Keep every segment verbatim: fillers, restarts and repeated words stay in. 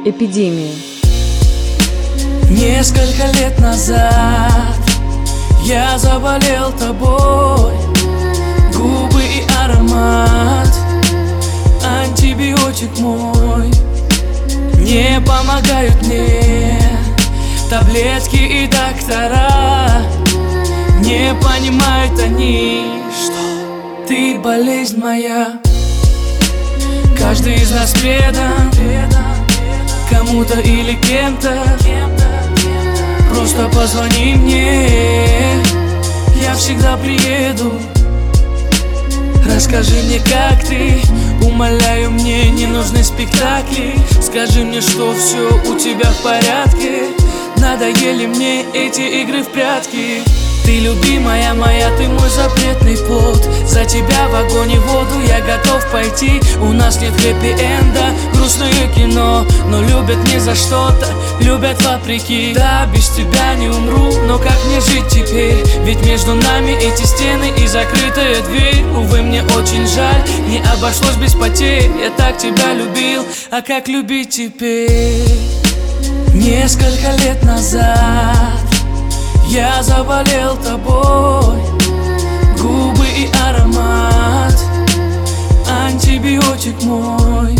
Эпидемия. Несколько лет назад я заболел тобой. Губы и аромат, антибиотик мой. Не помогают мне таблетки и доктора. Не понимают они, что ты болезнь моя. Каждый из нас предан кому-то или кем-то. Просто позвони мне, я всегда приеду. Расскажи мне, как ты, умоляю, мне не нужны спектакли. Скажи мне, что все у тебя в порядке. Надоели мне эти игры в прятки. Ты любимая моя, ты мой запретный плод. За тебя в огонь и воду я готов пойти. У нас нет хэппи-энда, грустное кино, но любят не за что-то, любят вопреки. Да, без тебя не умру, но как мне жить теперь? Ведь между нами эти стены и закрытая дверь. Увы, мне очень жаль, не обошлось без потерь. Я так тебя любил, а как любить теперь? Несколько лет назад я заболел тобой. Губы и аромат, антибиотик мой.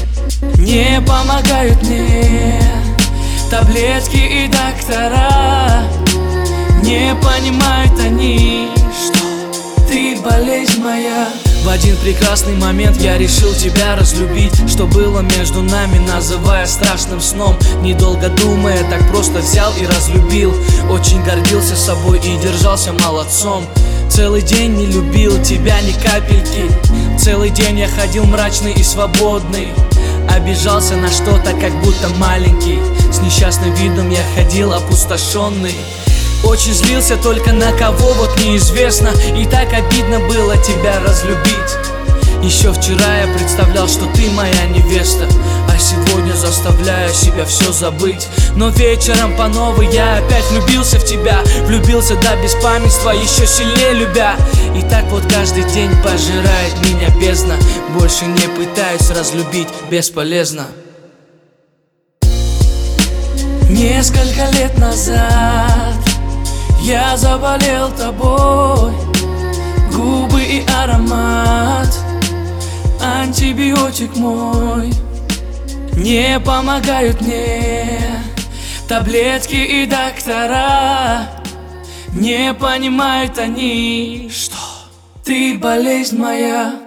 Не помогают мне таблетки и доктора. Не понимают они, что ты болезнь моя. В один прекрасный момент я решил тебя разлюбить. Что было между нами, называя страшным сном. Недолго думая, так просто взял и разлюбил. Очень гордился собой и держался молодцом. Целый день не любил тебя ни капельки. Целый день я ходил мрачный и свободный. Обижался на что-то, как будто маленький. С несчастным видом я ходил опустошенный. Очень злился только на кого, вот неизвестно. И так обидно было тебя разлюбить. Еще вчера я представлял, что ты моя невеста, а сегодня заставляю себя все забыть. Но вечером по новой я опять влюбился в тебя. Влюбился до беспамятства, еще сильнее любя. И так вот каждый день пожирает меня бездна. Больше не пытаюсь разлюбить, бесполезно. Несколько лет назад я заболел тобой. Губы и аромат, антибиотик мой. Не помогают мне таблетки и доктора. Не понимают они, что ты болезнь моя.